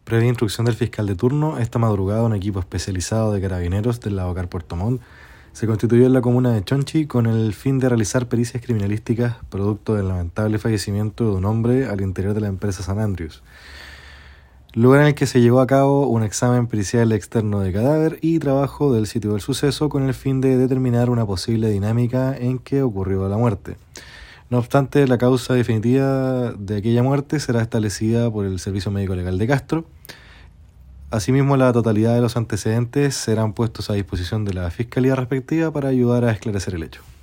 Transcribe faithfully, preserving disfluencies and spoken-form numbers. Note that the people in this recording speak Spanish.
Previa instrucción del fiscal de turno, esta madrugada un equipo especializado de carabineros del Lavacar Puerto Montt se constituyó en la comuna de Chonchi con el fin de realizar pericias criminalísticas producto del lamentable fallecimiento de un hombre al interior de la empresa San Andrews, lugar en el que se llevó a cabo un examen pericial externo de cadáver y trabajo del sitio del suceso con el fin de determinar una posible dinámica en que ocurrió la muerte. No obstante, la causa definitiva de aquella muerte será establecida por el Servicio Médico Legal de Castro. Asimismo, la totalidad de los antecedentes serán puestos a disposición de la Fiscalía respectiva para ayudar a esclarecer el hecho.